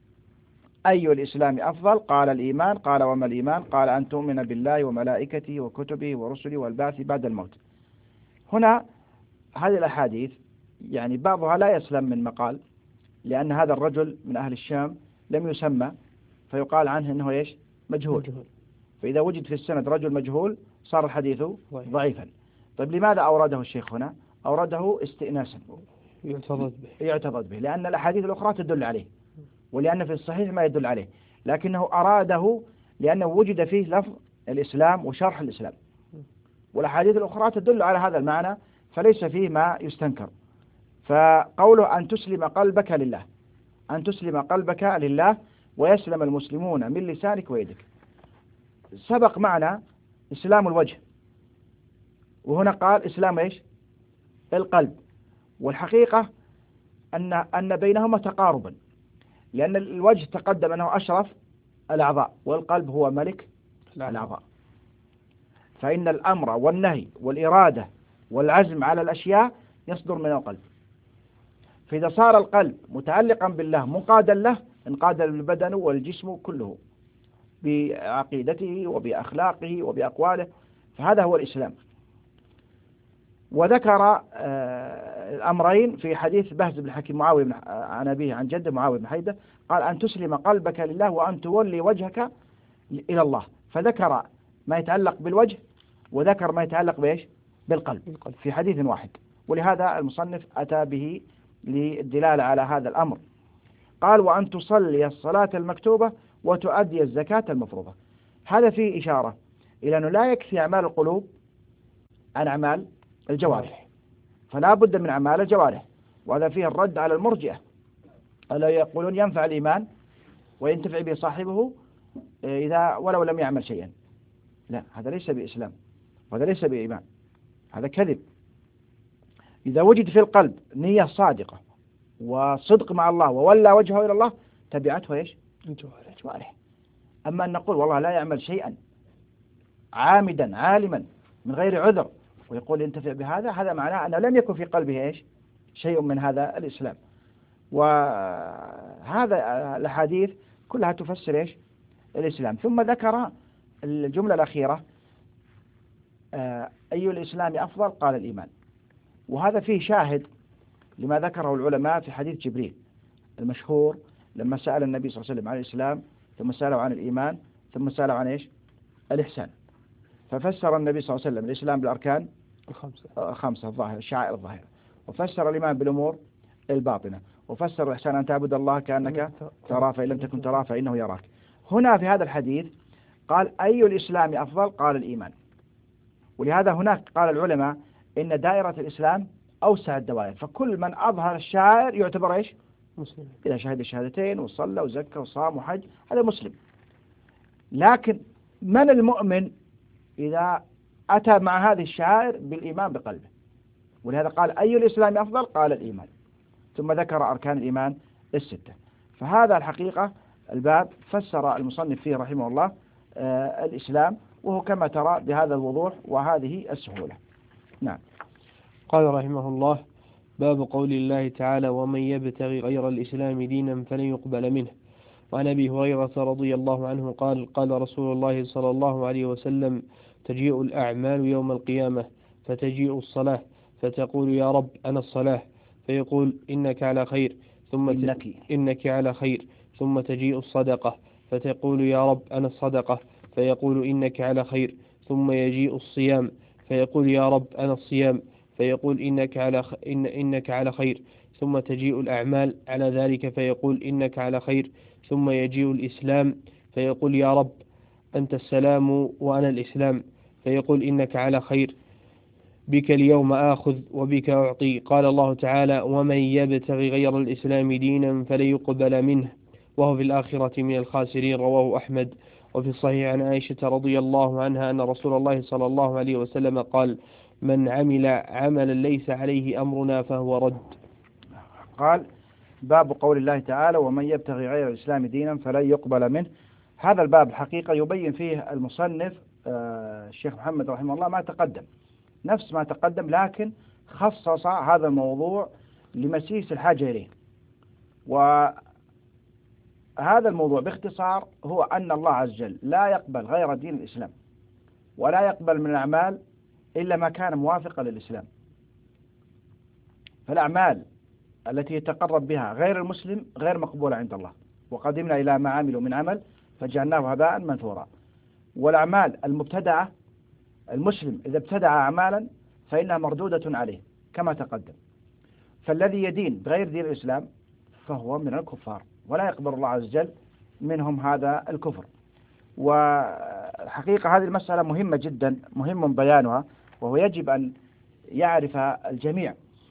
أي الإسلام أفضل؟ قال الإيمان. قال وما الإيمان؟ قال أن تؤمن بالله وملائكته وكتبه ورسله والبعث بعد الموت. هنا هذه الأحاديث يعني بعضها لا يسلم من مقال، لأن هذا الرجل من أهل الشام لم يسمى فيقال عنه أنه إيش؟ مجهول. فإذا وجد في السند رجل مجهول صار الحديث ضعيفا. طيب لماذا أورده الشيخ هنا؟ أورده استئناسا يعتضد به يعتضد به لأن الأحاديث الأخرى تدل عليه، ولأن في الصحيح ما يدل عليه، لكنه أراده لأنه وجد فيه لفظ الإسلام وشرح الإسلام، والأحاديث الأخرى تدل على هذا المعنى فليس فيه ما يستنكر. فقوله أن تسلم قلبك لله، أن تسلم قلبك لله ويسلم المسلمون من لسانك ويدك. سبق معنا إسلام الوجه، وهنا قال إسلام إيش؟ القلب. والحقيقة أن أن بينهما تقاربا، لأن الوجه تقدم أنه أشرف الأعضاء والقلب هو ملك الأعضاء. فإن الأمر والنهي والإرادة والعزم على الأشياء يصدر من القلب. فإذا صار القلب متعلقا بالله منقادا له انقاد البدن والجسم كله بعقيدته وبأخلاقه وبأقواله، فهذا هو الإسلام. وذكر الأمرين في حديث بهز بن حكيم معاوية عن أبيه عن جده معاوية بن حيدة قال أن تسلم قلبك لله وأن تولي وجهك إلى الله، فذكر ما يتعلق بالوجه وذكر ما يتعلق بإيش؟ بالقلب في حديث واحد، ولهذا المصنف أتى به للدلالة على هذا الأمر. قال وأن تصلي الصلاة المكتوبة وتؤدي الزكاة المفروضة. هذا فيه إشارة إلى أنه لا يكفي أعمال القلوب عن أعمال الجوارح، فلا بد من أعمال الجوارح. وهذا فيه الرد على المرجئة ألا يقولون ينفع الإيمان وينتفع به صاحبه إذا ولو لم يعمل شيئا. لا، هذا ليس بإسلام وهذا ليس بإيمان، هذا كذب. إذا وجد في القلب نية صادقة وصدق مع الله وولى وجهه إلى الله تبعته إيش؟ الجوارح. أما أن نقول والله لا يعمل شيئا عامدا عالما من غير عذر ويقول ينتفع بهذا، هذا معناه أنه لم يكن في قلبه إيش؟ شيء من هذا الإسلام. وهذا الأحاديث كلها تفسر إيش؟ الإسلام. ثم ذكر الجملة الأخيرة أي الإسلام أفضل؟ قال الإيمان. وهذا فيه شاهد لما ذكره العلماء في حديث جبريل المشهور لما سأل النبي صلى الله عليه وسلم عن الإسلام ثم سأله عن الإيمان ثم سأله عن إيش؟ الإحسان. ففسر النبي صلى الله عليه وسلم الإسلام بالأركان الخمسة خمسة الظاهرة الشعائر الظاهرة، وفسر الإيمان بالأمور الباطنة، وفسر الإحسان أن تعبد الله كأنك تراه فإن لم تكن تراه فإنه يراك. هنا في هذا الحديث قال أي الإسلام أفضل؟ قال الإيمان. ولهذا هناك قال العلماء إن دائرة الإسلام أوسع الدوائر، فكل من أظهر الشعائر يعتبر إيش؟ مسلم. إذا شهد الشهادتين وصلى وزكى وصام وحج هذا مسلم. لكن من المؤمن إذا أتى مع هذه الشعائر بالإيمان بقلبه؟ ولهذا قال أي الإسلام أفضل؟ قال الإيمان، ثم ذكر أركان الإيمان الستة. فهذا الحقيقة الباب فسر المصنف فيه رحمه الله آه الإسلام، وهو كما ترى بهذا الوضوح وهذه السهولة. نعم. قال رحمه الله باب قول الله تعالى ومن يبتغي غير الإسلام دينا فلن يقبل منه. وعن أبي هريرة رضي الله عنه قال قال رسول الله صلى الله عليه وسلم تجيء الأعمال يوم القيامة فتجيء الصلاة فتقول يا رب أنا الصلاة فيقول إنك على خير ثم إنك, إنك على خير ثم تجيء الصدقة فتقول يا رب أنا الصدقة فيقول إنك على خير ثم يجيء الصيام فيقول يا رب أنا الصيام فيقول إنك على خ... إن إنك على خير، ثم تجيء الأعمال على ذلك فيقول إنك على خير، ثم يجيء الإسلام فيقول يا رب أنت السلام وأنا الإسلام، فيقول إنك على خير، بك اليوم آخذ وبك أعطي. قال الله تعالى ومن يبتغي غير الإسلام دينا فلن يقبل منه وهو في الآخرة من الخاسرين. رواه أحمد. وفي الصحيح عن عائشة رضي الله عنها أن رسول الله صلى الله عليه وسلم قال من عمل عملا ليس عليه أمرنا فهو رد. قال باب قول الله تعالى ومن يبتغي غير الإسلام دينا فلن يقبل منه. هذا الباب الحقيقة يبين فيه المصنف آه الشيخ محمد رحمه الله ما تقدم، نفس ما تقدم، لكن خصص هذا الموضوع لمسيس الحاجة إليه. وهذا الموضوع باختصار هو أن الله عز وجل لا يقبل غير دين الإسلام، ولا يقبل من الأعمال إلا ما كان موافقا للإسلام. فالأعمال التي يتقرب بها غير المسلم غير مقبولة عند الله، وقدمنا إلى ما عملوا من عمل فجعلناه هباء منثورا. والأعمال المبتدعة، المسلم إذا ابتدع أعمالا فإنها مردودة عليه كما تقدم. فالذي يدين بغير دين الإسلام فهو من الكفار، ولا يقبل الله عز وجل منهم هذا الكفر. وحقيقة هذه المسألة مهمة جدا، مهم بيانها، وهو يجب أن يعرف الجميع،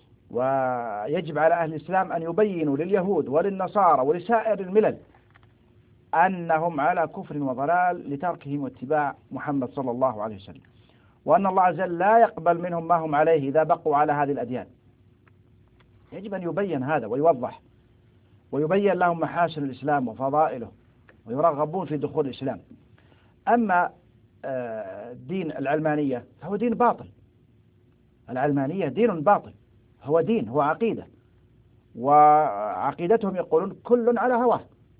ويجب على أهل الإسلام أن يبينوا لليهود وللنصارى ولسائر الملل أنهم على كفر وضلال لتركهم واتباع محمد صلى الله عليه وسلم، وأن الله عز وجل لا يقبل منهم ما هم عليه إذا بقوا على هذه الأديان. يجب أن يبين هذا ويوضح، ويبين لهم محاسن الإسلام وفضائله، ويرغبون في دخول الإسلام. أما دين العلمانية فهو دين باطل. العلمانية دين باطل، هو دين، هو عقيدة، وعقيدتهم يقولون كل على هواه،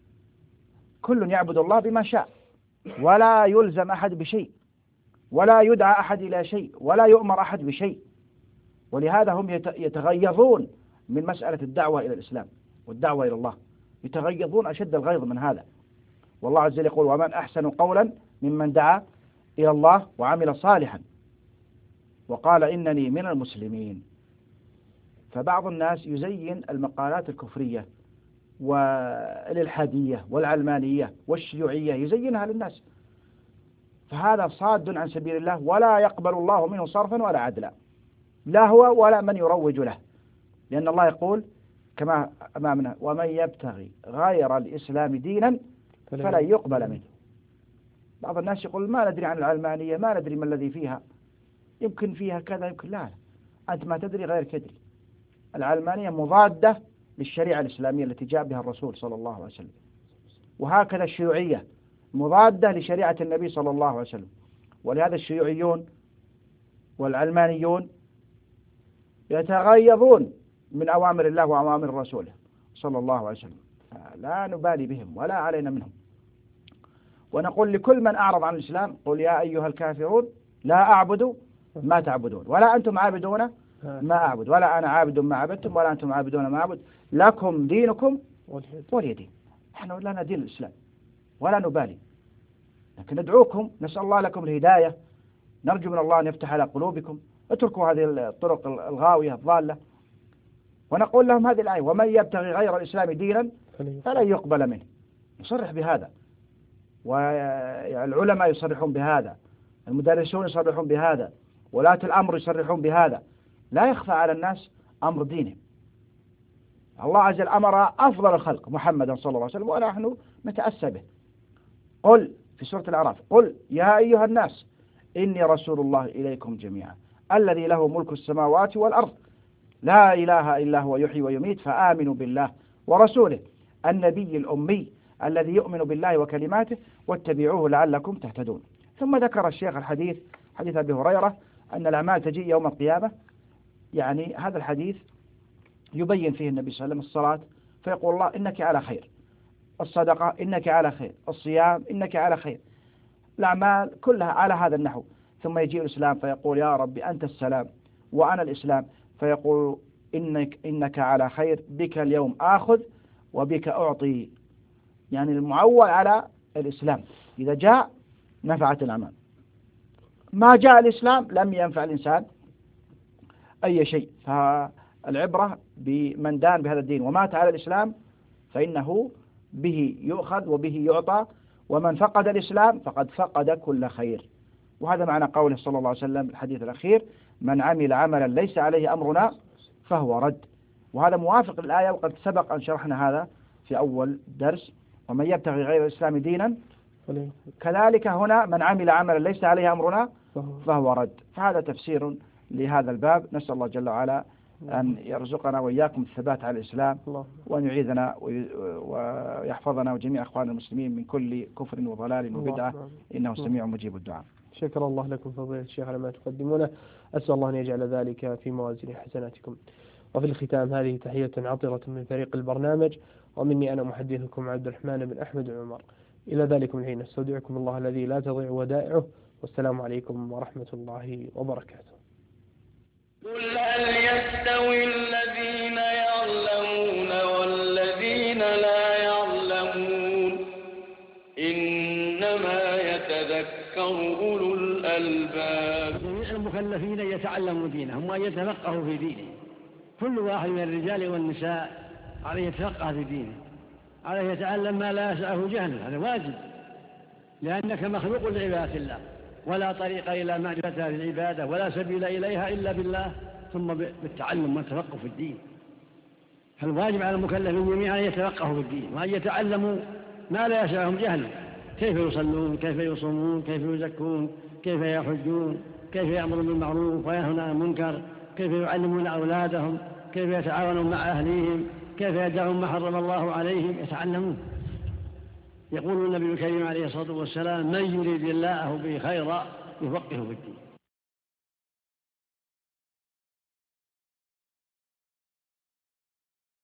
كل يعبد الله بما شاء، ولا يلزم أحد بشيء، ولا يدعى أحد إلى شيء، ولا يؤمر أحد بشيء. ولهذا هم يتغيظون من مسألة الدعوة إلى الإسلام والدعوة إلى الله، يتغيظون أشد الغيظ من هذا. والله عز وجل يقول ومن أحسن قولا ممن دعا إلى الله وعمل صالحا وقال إنني من المسلمين. فبعض الناس يزين المقالات الكفرية والإلحادية والعلمانية والشيوعية، يزينها للناس، فهذا صاد عن سبيل الله، ولا يقبل الله منه صرفا ولا عدلا، لا هو ولا من يروج له. لأن الله يقول كما أمامنا ومن يبتغي غير الإسلام دينا فلن يقبل منه. بعض الناس يقول ما ندري عن العلمانية، ما ندري ما الذي فيها، يمكن فيها كذا يمكن لا, لا. أنت ما تدري غير تدري. العلمانية مضادة للشريعة الإسلامية التي جاء بها الرسول صلى الله عليه وسلم، وهكذا الشيوعية مضادة لشريعة النبي صلى الله عليه وسلم. ولهذا الشيوعيون والعلمانيون يتغيظون من أوامر الله وأوامر رسوله صلى الله عليه وسلم، لا نبالي بهم ولا علينا منهم. ونقول لكل من أعرض عن الإسلام قل يا أيها الكافرون لا أعبد ما تعبدون ولا أنتم عابدون ما أعبد ولا أنا عابد ما عبدتم ولا أنتم عابدون ما أعبد لكم دينكم ولي دين. نحن لنا دين الإسلام ولا نبالي، لكن ندعوكم، نسأل الله لكم الهداية، نرجو من الله أن يفتح على قلوبكم، اتركوا هذه الطرق الغاوية الضالة. ونقول لهم هذه الآية ومن يبتغي غير الإسلام دينا فلن يقبل منه، نصرح بهذا، والعلماء يصرحون بهذا، المدرسون يصرحون بهذا، ولاة الأمر يصرحون بهذا، لا يخفى على الناس أمر دينهم. الله عز وجل أمر أفضل الخلق محمدا صلى الله عليه وسلم ونحن نتأسى به. قل في سورة الأعراف قل يا أيها الناس إني رسول الله إليكم جميعا الذي له ملك السماوات والأرض لا إله إلا هو يحيي ويميت فآمنوا بالله ورسوله النبي الأمي الذي يؤمن بالله وكلماته واتبعوه لعلكم تهتدون. ثم ذكر الشيخ الحديث حديث أبي هريرة أن الأعمال تجيء يوم القيامة. يعني هذا الحديث يبين فيه النبي صلى الله عليه وسلم الصلاة فيقول الله إنك على خير، الصدقة إنك على خير، الصيام إنك على خير، الأعمال كلها على هذا النحو. ثم يجيء الإسلام فيقول يا ربي أنت السلام وأنا الإسلام، فيقول إنك, إنك على خير، بك اليوم آخذ وبك أعطي. يعني المعول على الإسلام إذا جاء نفعت الأعمال، ما جاء الإسلام لم ينفع الإنسان أي شيء. فالعبرة بمن دان بهذا الدين ومات على الإسلام فإنه به يؤخذ وبه يعطى، ومن فقد الإسلام فقد فقد كل خير. وهذا معنى قوله صلى الله عليه وسلم الحديث الأخير: من عمل عملا ليس عليه أمرنا فهو رد. وهذا موافق للآية، وقد سبق أن شرحنا هذا في أول درس: ومن يبتغي غير الإسلام دينا. كذلك هنا: من عمل عملا ليس عليه أمرنا فهو رد. فهذا تفسير لهذا الباب. نسأل الله جل وعلا أن يرزقنا وإياكم الثبات على الإسلام، وأن يعيذنا ويحفظنا وجميع أخوان المسلمين من كل كفر وضلال وبدعة، إنه سميع مجيب الدعاء. شكر الله لكم فضيلة الشيخ على ما تقدمونه، أسأل الله أن يجعل ذلك في موازين حسناتكم. وفي الختام هذه تحية عطرة من فريق البرنامج، ومني أنا محدثكم عبد الرحمن بن أحمد عمر. إلى ذلكم الحين استودعكم الله الذي لا تضيع ودائعه، والسلام عليكم ورحمة الله وبركاته. قل هل يستوي الذين يعلمون والذين لا يعلمون؟ إنما يتذكر أولو الألباب. جميع المكلفين يتعلموا دينهم وأن يتفقهوا في دينهم. كل واحد من الرجال والنساء عليه يتفقه في دينه، عليه يتعلم ما لا يسعه جهله، هذا واجب، لأنك مخلوق لعبادة الله، ولا طريق إلى معرفة هذه العبادة ولا سبيل إليها إلا بالله، ثم بالتعلم والتفقه في الدين. فالواجب على المكلفين جميعا أن يتفقهوا في الدين وأن يتعلموا ما لا يسعهم جهله: كيف يصلون، كيف يصومون، كيف يزكون، كيف يحجون، كيف يأمرون بالمعروف وينهون عن المنكر، كيف يعلمون أولادهم، كيف يتعاونون مع أهليهم، كيف يدعون ما حرم الله عليهم. يتعلمون. يقول النبي الكريم عليه الصلاة والسلام: من يريد الله به خيرا يفقهه في الدين.